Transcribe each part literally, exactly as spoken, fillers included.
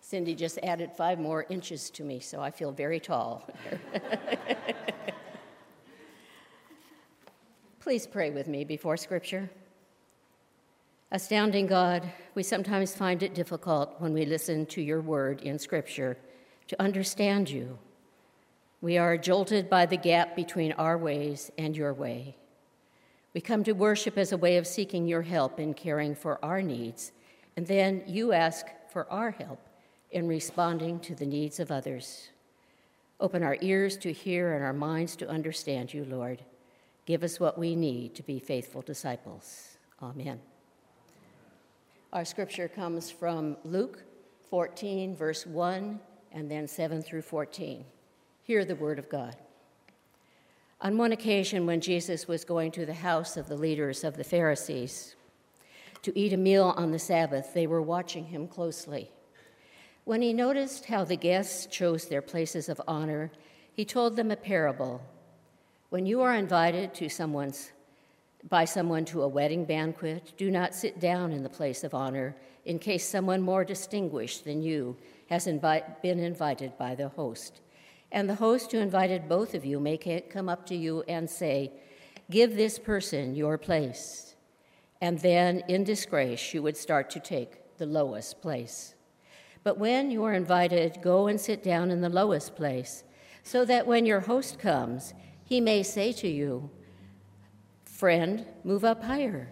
Cindy just added five more inches to me, so I feel very tall. Please pray with me before Scripture. Astounding God, we sometimes find it difficult when we listen to your word in Scripture to understand you. We are jolted by the gap between our ways and your way. We come to worship as a way of seeking your help in caring for our needs, and then you ask for our help in responding to the needs of others. Open our ears to hear and our minds to understand you, Lord. Give us what we need to be faithful disciples. Amen. Our scripture comes from Luke fourteen, verse one, and then seven through fourteen. Hear the word of God. On one occasion, when Jesus was going to the house of the leaders of the Pharisees to eat a meal on the Sabbath, they were watching him closely. When he noticed how the guests chose their places of honor, he told them a parable. When you are invited to someone's by someone to a wedding banquet, do not sit down in the place of honor in case someone more distinguished than you has invi- been invited by the host. And the host who invited both of you may come up to you and say, "Give this person your place." And then, in disgrace, you would start to take the lowest place. But when you are invited, go and sit down in the lowest place, so that when your host comes, he may say to you, "Friend, move up higher."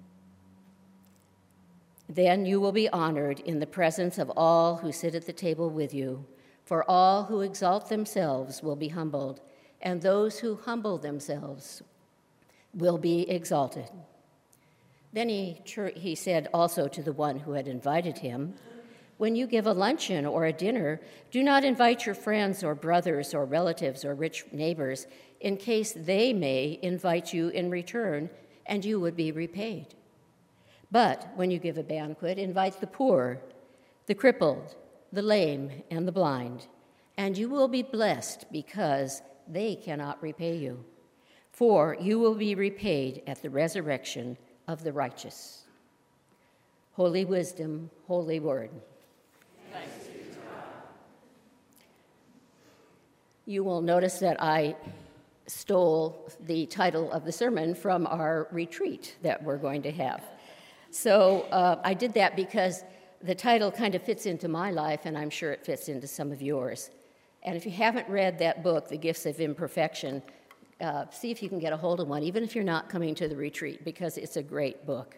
Then you will be honored in the presence of all who sit at the table with you, for all who exalt themselves will be humbled, and those who humble themselves will be exalted. Then he, he said also to the one who had invited him, "When you give a luncheon or a dinner, do not invite your friends or brothers or relatives or rich neighbors, in case they may invite you in return, and you would be repaid. But when you give a banquet, invite the poor, the crippled, the lame, and the blind, and you will be blessed because they cannot repay you. For you will be repaid at the resurrection of the righteous." Holy wisdom, holy word. Thanks be to God. You will notice that I stole the title of the sermon from our retreat that we're going to have. So uh, I did that because the title kind of fits into my life, and I'm sure it fits into some of yours. And if you haven't read that book, The Gifts of Imperfection, uh, see if you can get a hold of one, even if you're not coming to the retreat, because it's a great book.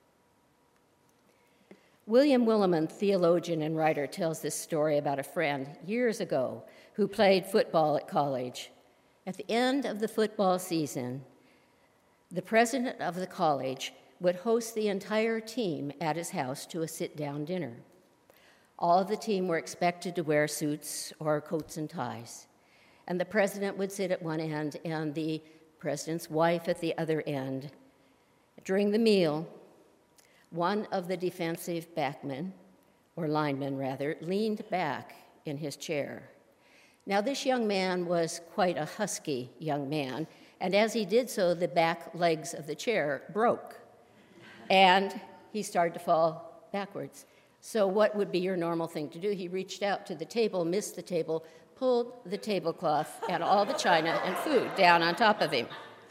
William Willimon, theologian and writer, tells this story about a friend years ago who played football at college. At the end of the football season, the president of the college would host the entire team at his house to a sit-down dinner. All of the team were expected to wear suits or coats and ties, and the president would sit at one end and the president's wife at the other end. During the meal, one of the defensive backmen, or linemen rather, leaned back in his chair. Now, this young man was quite a husky young man, and as he did so, the back legs of the chair broke, and he started to fall backwards. So what would be your normal thing to do? He reached out to the table, missed the table, pulled the tablecloth and all the china and food down on top of him.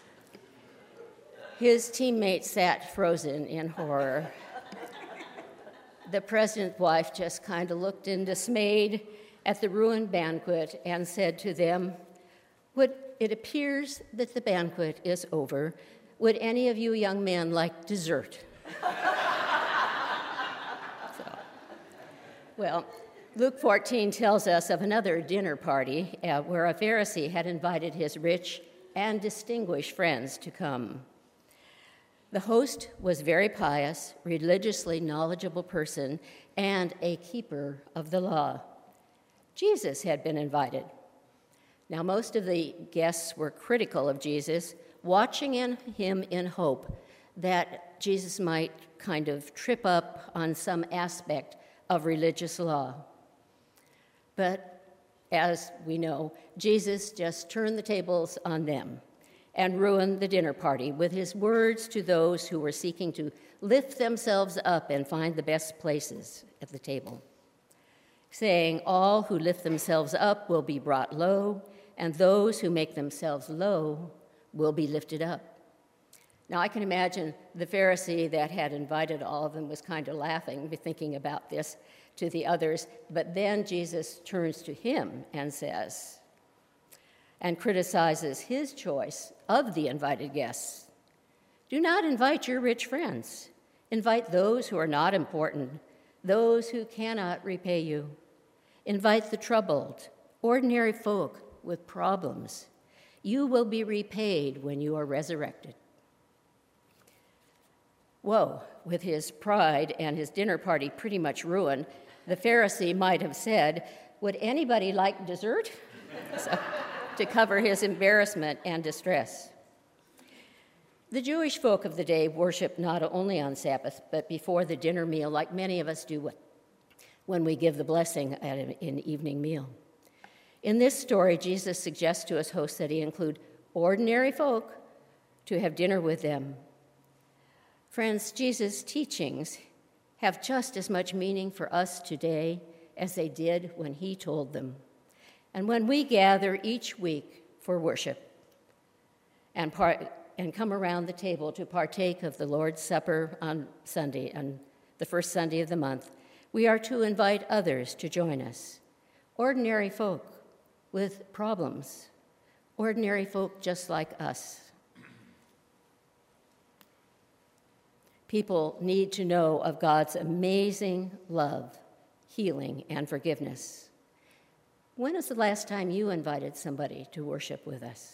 His teammates sat frozen in horror. The president's wife just kind of looked in dismayed at the ruined banquet and said to them, "Would it appears that the banquet is over. Would any of you young men like dessert?" so, well, Luke fourteen tells us of another dinner party uh, where a Pharisee had invited his rich and distinguished friends to come. The host was a very pious, religiously knowledgeable person and a keeper of the law. Jesus had been invited. Now, most of the guests were critical of Jesus, watching in him in hope that Jesus might kind of trip up on some aspect of religious law. But as we know, Jesus just turned the tables on them and ruined the dinner party with his words to those who were seeking to lift themselves up and find the best places at the table. saying, all who lift themselves up will be brought low, and those who make themselves low will be lifted up. Now, I can imagine the Pharisee that had invited all of them was kind of laughing, thinking about this to the others, but then Jesus turns to him and says, and criticizes his choice of the invited guests. Do not invite your rich friends. Invite those who are not important, those who cannot repay you. Invite the troubled, ordinary folk with problems. You will be repaid when you are resurrected. Whoa, with his pride and his dinner party pretty much ruined, the Pharisee might have said, would anybody like dessert? So, to cover his embarrassment and distress. The Jewish folk of the day worship not only on Sabbath, but before the dinner meal, like many of us do when we give the blessing at an evening meal. In this story, Jesus suggests to his hosts that he include ordinary folk to have dinner with them. Friends, Jesus' teachings have just as much meaning for us today as they did when he told them. And when we gather each week for worship and, part, and come around the table to partake of the Lord's Supper on Sunday, on the first Sunday of the month, we are to invite others to join us, ordinary folk with problems, ordinary folk just like us. People need to know of God's amazing love, healing, and forgiveness. When was the last time you invited somebody to worship with us?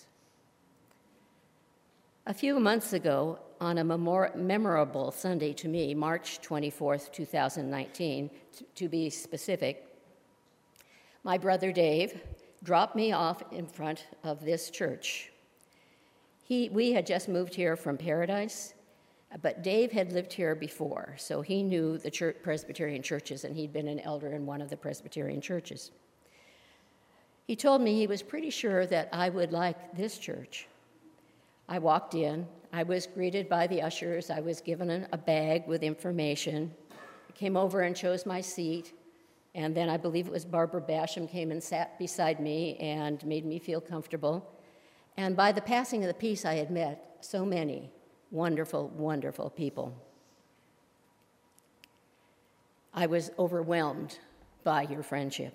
A few months ago, on a memor- memorable Sunday to me, March twenty-fourth, twenty nineteen, t- to be specific, my brother Dave dropped me off in front of this church. He, we had just moved here from Paradise, but Dave had lived here before, so he knew the church, Presbyterian churches, and he'd been an elder in one of the Presbyterian churches. He told me he was pretty sure that I would like this church. I walked in. I was greeted by the ushers. I was given a bag with information. I came over and chose my seat, and then I believe it was Barbara Basham came and sat beside me and made me feel comfortable. And by the passing of the peace, I had met so many wonderful, wonderful people. I was overwhelmed by your friendship.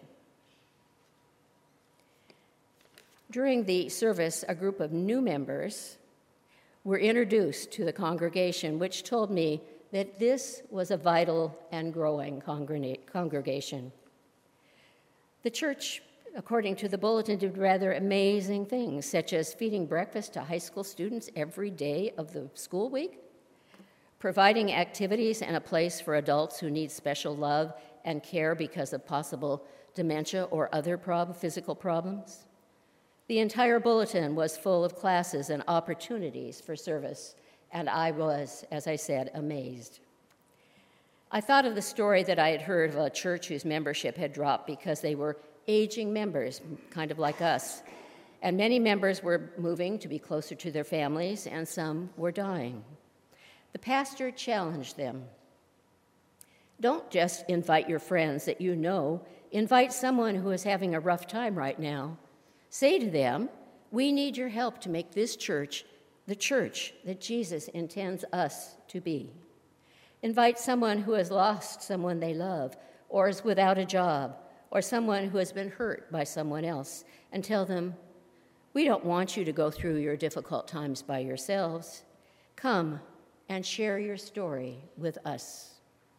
During the service, a group of new members were introduced to the congregation, which told me that this was a vital and growing congregation. The church, according to the bulletin, did rather amazing things, such as feeding breakfast to high school students every day of the school week, providing activities and a place for adults who need special love and care because of possible dementia or other prob- physical problems. The entire bulletin was full of classes and opportunities for service, and I was, as I said, amazed. I thought of the story that I had heard of a church whose membership had dropped because they were aging members, kind of like us, and many members were moving to be closer to their families, and some were dying. The pastor challenged them. Don't just invite your friends that you know. Invite someone who is having a rough time right now. Say to them, we need your help to make this church the church that Jesus intends us to be. Invite someone who has lost someone they love, or is without a job, or someone who has been hurt by someone else, and tell them, we don't want you to go through your difficult times by yourselves. Come and share your story with us.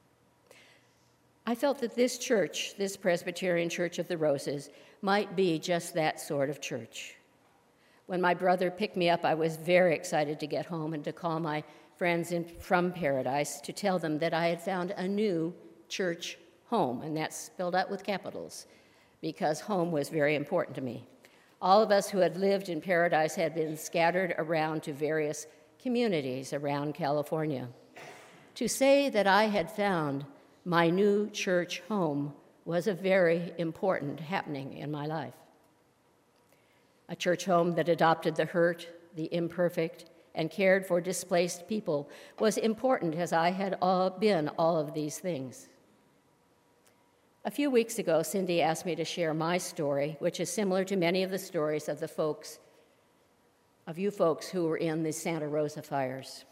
I felt that this church, this Presbyterian Church of the Roses, might be just that sort of church. When my brother picked me up, I was very excited to get home and to call my friends in, from Paradise to tell them that I had found a new church home, and that's spelled out with capitals, because home was very important to me. All of us who had lived in Paradise had been scattered around to various communities around California. To say that I had found my new church home was a very important happening in my life. A church home that adopted the hurt, the imperfect, and cared for displaced people was important, as I had all been all of these things. A few weeks ago, Cindy asked me to share my story, which is similar to many of the stories of the folks, of you folks who were in the Santa Rosa fires.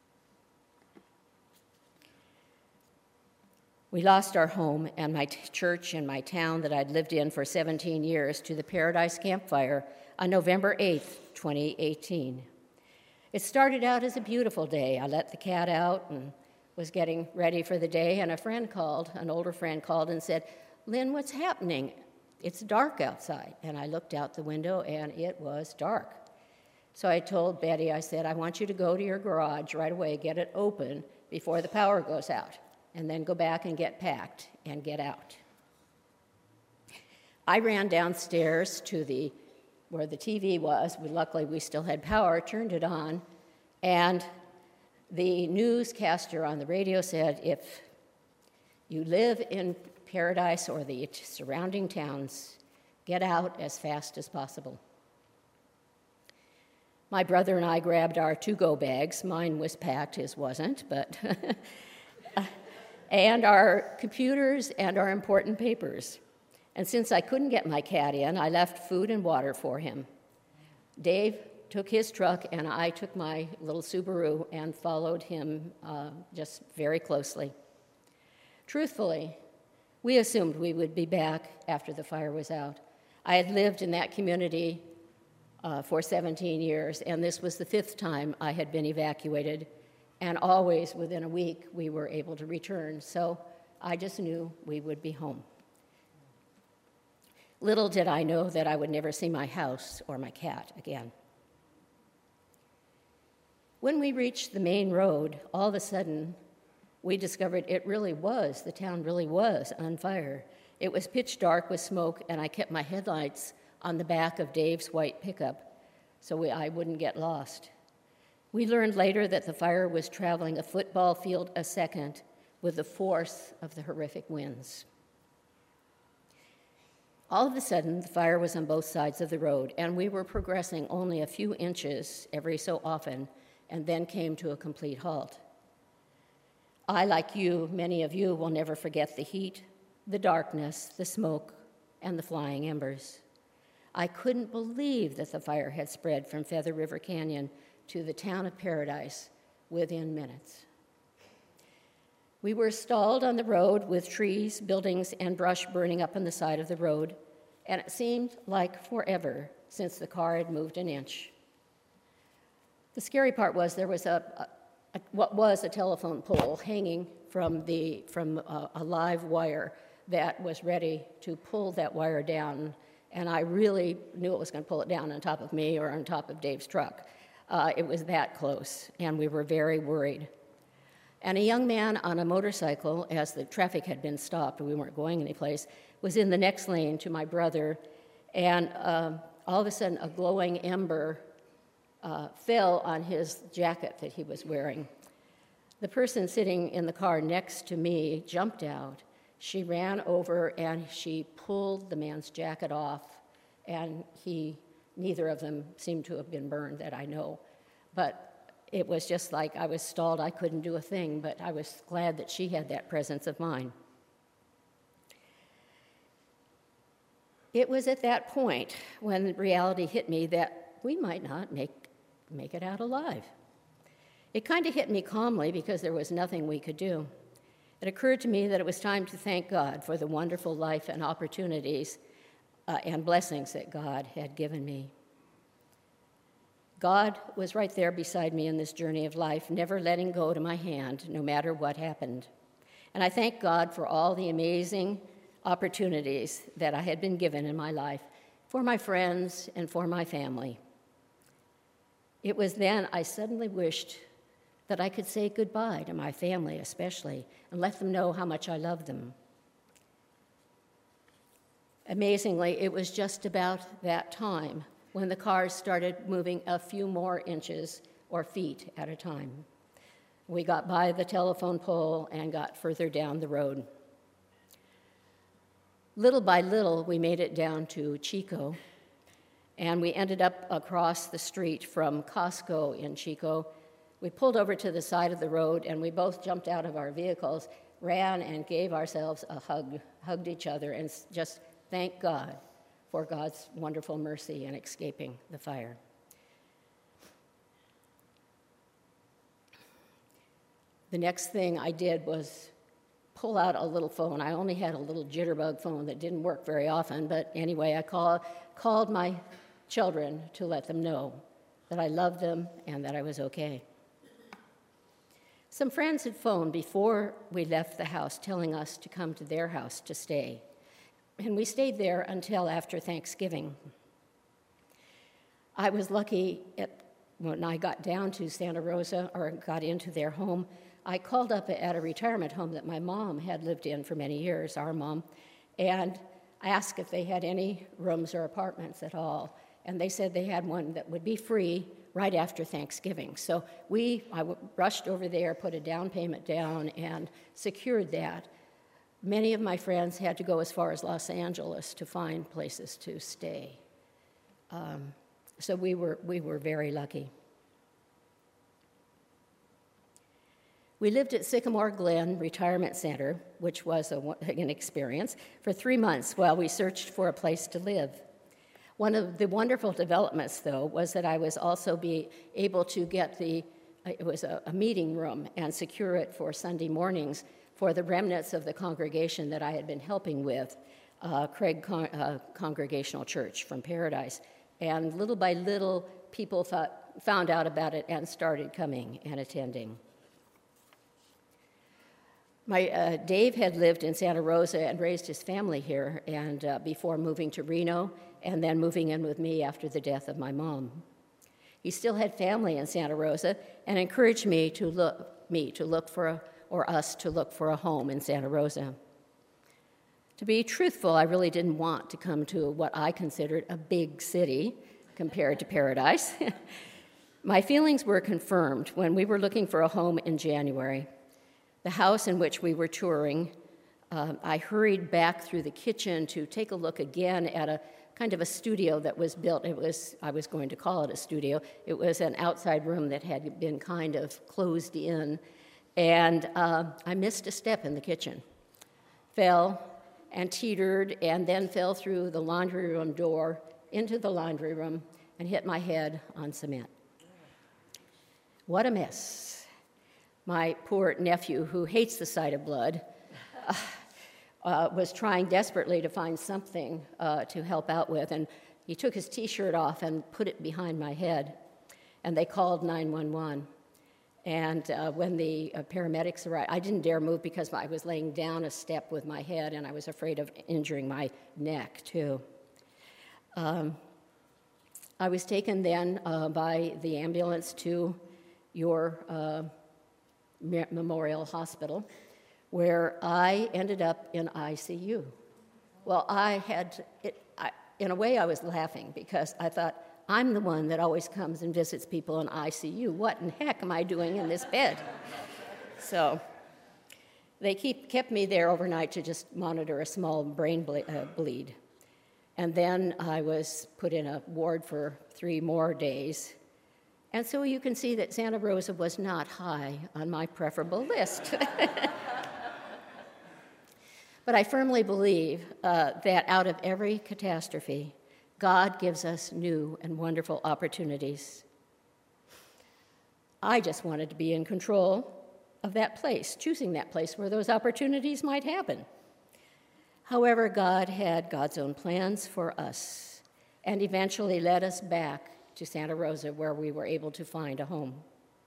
We lost our home and my t- church and my town that I'd lived in for seventeen years to the Paradise Camp Fire on November eighth, twenty eighteen. It started out as a beautiful day. I let the cat out and was getting ready for the day, and a friend called, an older friend called and said, "Lynn, what's happening? It's dark outside." And I looked out the window, and it was dark. So I told Betty, I said, "I want you to go to your garage right away, get it open before the power goes out, and then go back and get packed and get out." I ran downstairs to the where the T V was. We, luckily, we still had power, turned it on, and the newscaster on the radio said, "If you live in Paradise or the surrounding towns, get out as fast as possible." My brother and I grabbed our to-go bags. Mine was packed, his wasn't, but and our computers and our important papers. And since I couldn't get my cat in, I left food and water for him. Dave took his truck, and I took my little Subaru and followed him uh, just very closely. Truthfully, we assumed we would be back after the fire was out. I had lived in that community uh, for seventeen years, and this was the fifth time I had been evacuated, and always within a week we were able to return, so I just knew we would be home. Little did I know that I would never see my house or my cat again. When we reached the main road, all of a sudden, we discovered it really was, the town really was on fire. It was pitch dark with smoke, and I kept my headlights on the back of Dave's white pickup so we, I wouldn't get lost. We learned later that the fire was traveling a football field a second with the force of the horrific winds. All of a sudden, the fire was on both sides of the road, and we were progressing only a few inches every so often, and then came to a complete halt. I, like you, many of you, will never forget the heat, the darkness, the smoke, and the flying embers. I couldn't believe that the fire had spread from Feather River Canyon to the town of Paradise within minutes. We were stalled on the road with trees, buildings, and brush burning up on the side of the road, and it seemed like forever since the car had moved an inch. The scary part was there was a, a, a what was a telephone pole hanging from, the, from a, a live wire that was ready to pull that wire down, and I really knew it was going to pull it down on top of me or on top of Dave's truck. Uh, it was that close, and we were very worried. And a young man on a motorcycle, as the traffic had been stopped, we weren't going anyplace, was in the next lane to my brother, and uh, all of a sudden a glowing ember uh, fell on his jacket that he was wearing. The person sitting in the car next to me jumped out. She ran over and she pulled the man's jacket off, and he, neither of them seemed to have been burned that I know. But it was just like I was stalled. I couldn't do a thing, but I was glad that she had that presence of mind. It was at that point when reality hit me that we might not make, make it out alive. It kind of hit me calmly because there was nothing we could do. It occurred to me that it was time to thank God for the wonderful life and opportunities uh, and blessings that God had given me. God was right there beside me in this journey of life, never letting go to my hand, no matter what happened. And I thank God for all the amazing opportunities that I had been given in my life, for my friends and for my family. It was then I suddenly wished that I could say goodbye to my family especially, and let them know how much I love them. Amazingly, it was just about that time when the cars started moving a few more inches or feet at a time. We got by the telephone pole and got further down the road. Little by little, we made it down to Chico, and we ended up across the street from Costco in Chico. We pulled over to the side of the road, and we both jumped out of our vehicles. ran and gave ourselves a hug, hugged each other, and just thanked God for God's wonderful mercy in escaping the fire. The next thing I did was pull out a little phone. I only had a little jitterbug phone that didn't work very often, but anyway, I call, called my children to let them know that I loved them and that I was okay. Some friends had phoned before we left the house telling us to come to their house to stay, and we stayed there until after Thanksgiving. I was lucky at, when I got down to Santa Rosa, or got into their home, I called up at a retirement home that my mom had lived in for many years, our mom, and I asked if they had any rooms or apartments at all. And they said they had one that would be free right after Thanksgiving. So we, I rushed over there, put a down payment down, and secured that. Many of my friends had to go as far as Los Angeles to find places to stay. Um, so we were, we were very lucky. We lived at Sycamore Glen Retirement Center, which was a, an experience, for three months while we searched for a place to live. One of the wonderful developments, though, was that I was also be able to get the, it was a, a meeting room, and secure it for Sunday mornings for the remnants of the congregation that I had been helping with, uh, Craig Con- uh, Congregational Church from Paradise. And little by little, people thought, found out about it and started coming and attending. My uh, Dave had lived in Santa Rosa and raised his family here, and uh, before moving to Reno, and then moving in with me after the death of my mom. He still had family in Santa Rosa and encouraged me to look me to look for a, or us to look for a home in Santa Rosa. To be truthful, I really didn't want to come to what I considered a big city compared to Paradise. My feelings were confirmed when we were looking for a home in January. The house in which we were touring, uh, I hurried back through the kitchen to take a look again at a kind of a studio that was built. It was, I was going to call it a studio. It was an outside room that had been kind of closed in, and uh, I missed a step in the kitchen, fell and teetered, and then fell through the laundry room door into the laundry room and hit my head on cement. What a mess. My poor nephew, who hates the sight of blood, uh, uh, was trying desperately to find something uh, to help out with, and he took his T-shirt off and put it behind my head, and they called nine one one. And uh, when the uh, paramedics arrived, I didn't dare move because I was laying down a step with my head, and I was afraid of injuring my neck, too. Um, I was taken then uh, by the ambulance to your uh, Memorial Hospital, where I ended up in I C U. Well, I had, it, I, in a way I was laughing because I thought, I'm the one that always comes and visits people in I C U. What in heck am I doing in this bed? So they keep, kept me there overnight to just monitor a small brain ble- uh, bleed. And then I was put in a ward for three more days. And so you can see that Santa Rosa was not high on my preferable list. But I firmly believe uh, that out of every catastrophe, God gives us new and wonderful opportunities. I just wanted to be in control of that place, choosing that place where those opportunities might happen. However, God had God's own plans for us and eventually led us back to Santa Rosa, where we were able to find a home.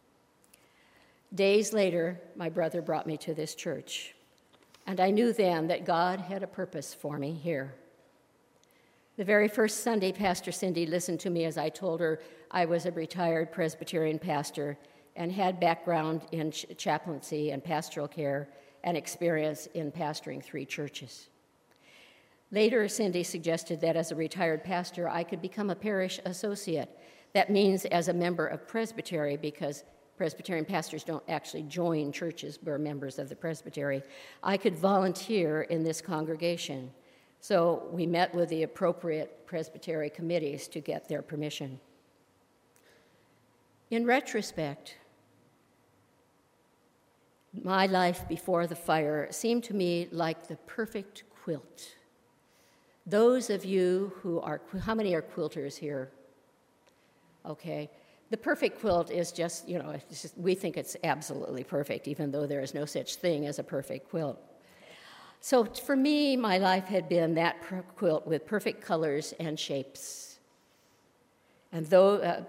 Days later, my brother brought me to this church, and I knew then that God had a purpose for me here. The very first Sunday, Pastor Cindy listened to me as I told her I was a retired Presbyterian pastor and had background in ch- chaplaincy and pastoral care and experience in pastoring three churches. Later, Cindy suggested that as a retired pastor, I could become a parish associate. That means as a member of Presbytery, because Presbyterian pastors don't actually join churches, we're members of the Presbytery. I could volunteer in this congregation. So we met with the appropriate Presbytery committees to get their permission. In retrospect, my life before the fire seemed to me like the perfect quilt. Those of you who are, how many are quilters here? Okay. The perfect quilt is just, you know, it's just, we think it's absolutely perfect, even though there is no such thing as a perfect quilt. So for me, my life had been that per- quilt with perfect colors and shapes. And though, uh,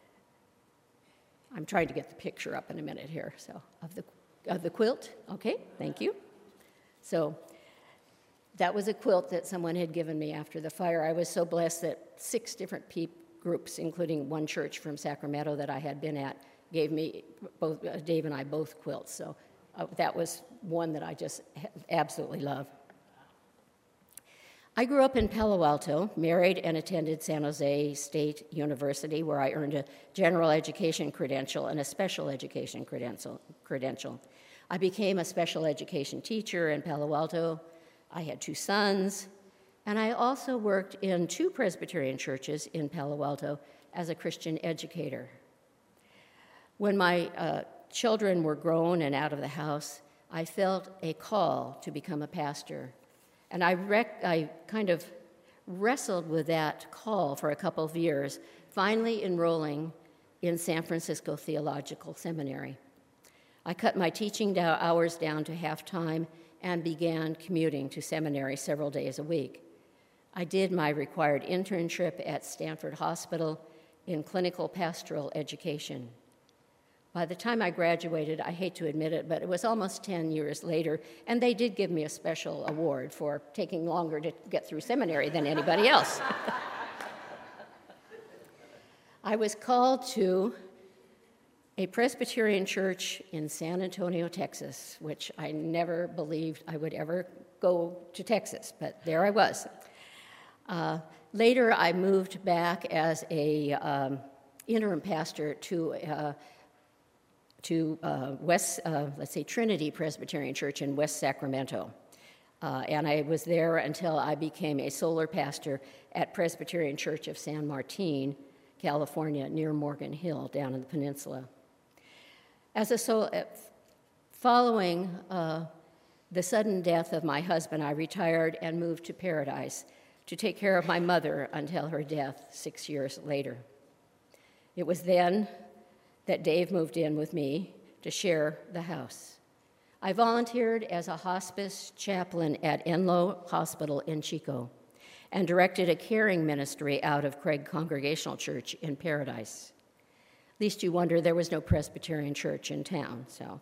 I'm trying to get the picture up in a minute here, so, of the, of the quilt. Okay, thank you. So that was a quilt that someone had given me after the fire. I was so blessed that six different people, groups, including one church from Sacramento that I had been at, gave me, both uh, Dave and I, both quilts. So uh, that was one that I just absolutely love. I grew up in Palo Alto, married and attended San Jose State University, where I earned a general education credential and a special education credential. credential. I became a special education teacher in Palo Alto. I had two sons. And I also worked in two Presbyterian churches in Palo Alto as a Christian educator. When my uh, children were grown and out of the house, I felt a call to become a pastor. And I, rec- I kind of wrestled with that call for a couple of years, finally enrolling in San Francisco Theological Seminary. I cut my teaching do- hours down to half-time and began commuting to seminary several days a week. I did my required internship at Stanford Hospital in clinical pastoral education. By the time I graduated, I hate to admit it, but it was almost ten years later, and they did give me a special award for taking longer to get through seminary than anybody else. I was called to a Presbyterian church in San Antonio, Texas, which I never believed I would ever go to Texas, but there I was. Uh, later, I moved back as a um, interim pastor to uh, to uh, West, uh, let's say Trinity Presbyterian Church in West Sacramento, uh, and I was there until I became a solar pastor at Presbyterian Church of San Martin, California, near Morgan Hill, down in the peninsula. As a so, uh, following uh, the sudden death of my husband, I retired and moved to Paradise to take care of my mother until her death six years later. It was then that Dave moved in with me to share the house. I volunteered as a hospice chaplain at Enloe Hospital in Chico and directed a caring ministry out of Craig Congregational Church in Paradise. Least you wonder there was no Presbyterian church in town, so.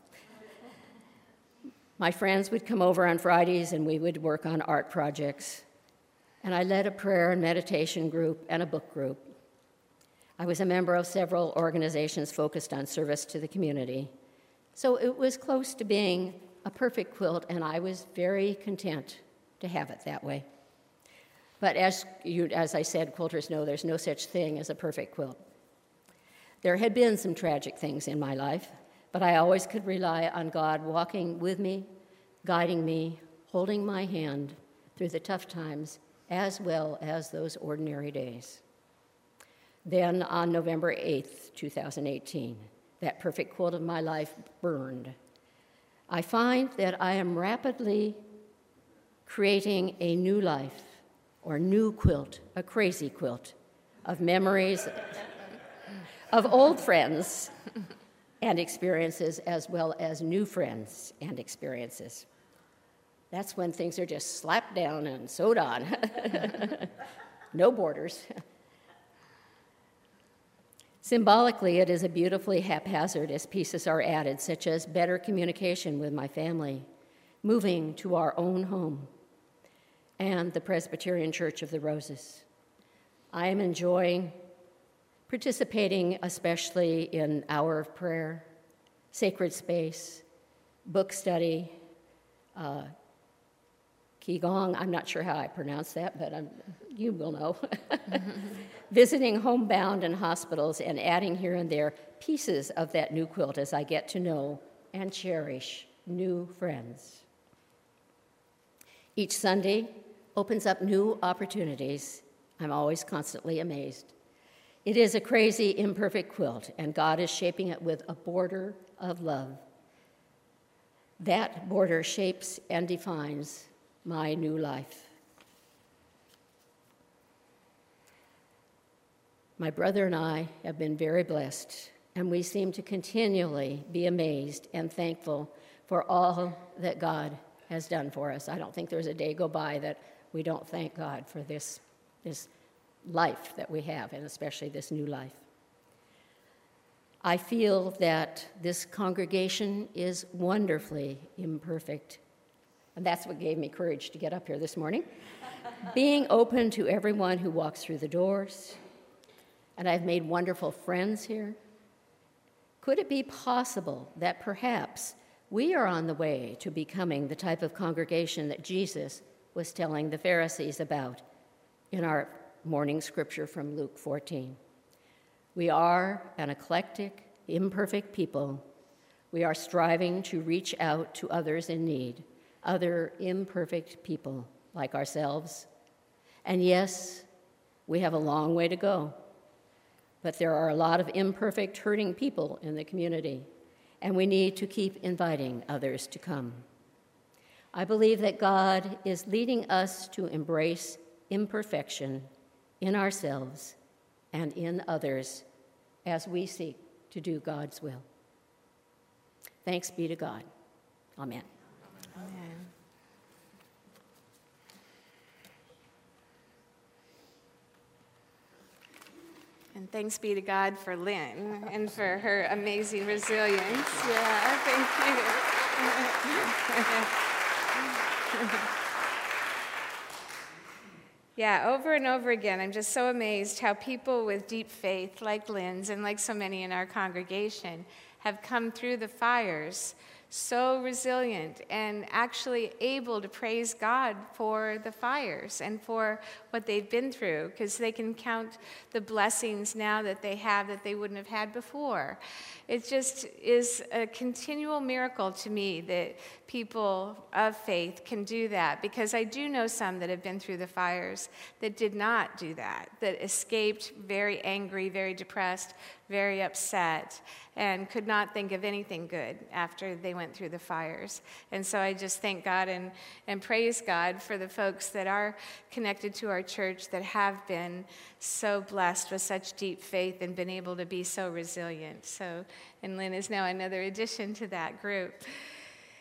My friends would come over on Fridays and we would work on art projects. And I led a prayer and meditation group and a book group. I was a member of several organizations focused on service to the community. So it was close to being a perfect quilt, and I was very content to have it that way. But as, you, as I said, quilters know there's no such thing as a perfect quilt. There had been some tragic things in my life, but I always could rely on God walking with me, guiding me, holding my hand through the tough times, as well as those ordinary days. Then on November eighth, two thousand eighteen, that perfect quilt of my life burned. I find that I am rapidly creating a new life, or new quilt, a crazy quilt, of memories of old friends and experiences, as well as new friends and experiences. That's when things are just slapped down and sewed on. No borders. Symbolically, it is a beautifully haphazard as pieces are added, such as better communication with my family, moving to our own home, and the Presbyterian Church of the Roses. I am enjoying participating especially in Hour of Prayer, Sacred Space, book study, uh, Qigong, I'm not sure how I pronounce that, but I'm, you will know. Visiting homebound and hospitals and adding here and there pieces of that new quilt as I get to know and cherish new friends. Each Sunday opens up new opportunities. I'm always constantly amazed. It is a crazy, imperfect quilt, and God is shaping it with a border of love. That border shapes and defines my new life. My brother and I have been very blessed, and we seem to continually be amazed and thankful for all that God has done for us. I don't think there's a day go by that we don't thank God for this, this life that we have, and especially this new life. I feel that this congregation is wonderfully imperfect, and that's what gave me courage to get up here this morning. Being open to everyone who walks through the doors, and I've made wonderful friends here. Could it be possible that perhaps we are on the way to becoming the type of congregation that Jesus was telling the Pharisees about in our morning scripture from Luke fourteen? We are an eclectic, imperfect people. We are striving to reach out to others in need, other imperfect people like ourselves. And yes, we have a long way to go, but there are a lot of imperfect, hurting people in the community, and we need to keep inviting others to come. I believe that God is leading us to embrace imperfection in ourselves and in others as we seek to do God's will. Thanks be to God. Amen. Amen. And thanks be to God for Lynn and for her amazing resilience. Yeah, thank you. Yeah, over and over again, I'm just so amazed how people with deep faith, like Lynn's and like so many in our congregation, have come through the fires so resilient and actually able to praise God for the fires and for what they've been through, because they can count the blessings now that they have that they wouldn't have had before. It just is a continual miracle to me that people of faith can do that, because I do know some that have been through the fires that did not do that, that escaped very angry, very depressed, very upset, and could not think of anything good after they went through the fires. And so I just thank God and, and praise God for the folks that are connected to our church that have been so blessed with such deep faith and been able to be so resilient. So, and Lynn is now another addition to that group.